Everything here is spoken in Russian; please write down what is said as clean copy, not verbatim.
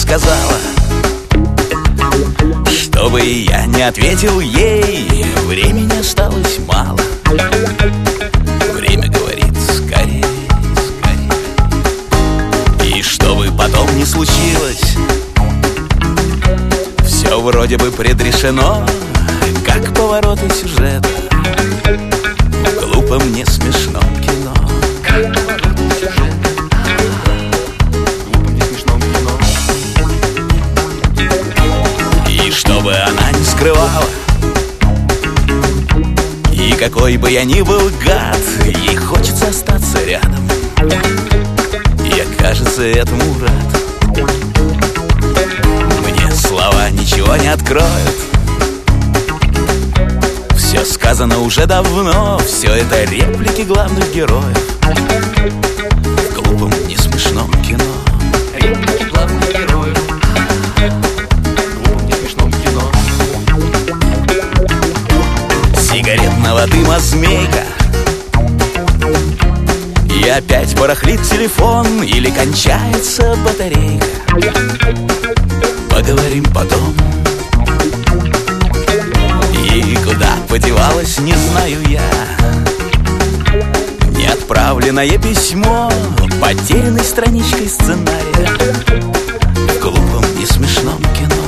сказала, чтобы я не ответил ей. Времени осталось мало. Время говорит: скорее, скорее. И чтобы потом не случилось, все вроде бы предрешено, как повороты сюжета в глупом, не смешном кино. Как повороты сюжета в глупом, не смешном кино. И чтобы она не скрывала, и какой бы я ни был гад, ей хочется остаться рядом. Я, кажется, этому рад. Мне слова ничего не откроют. Все сказано уже давно. Все это реплики главных героев в глупом, не смешном кино. Реплики главных героев в глупом, не смешном кино. Сигаретного дыма змейка, и опять барахлит телефон или кончается батарейка. Поговорим потом. И куда подевалась, не знаю я. Неотправленное письмо, потерянной страничкой сценария в глупом, не смешном кино.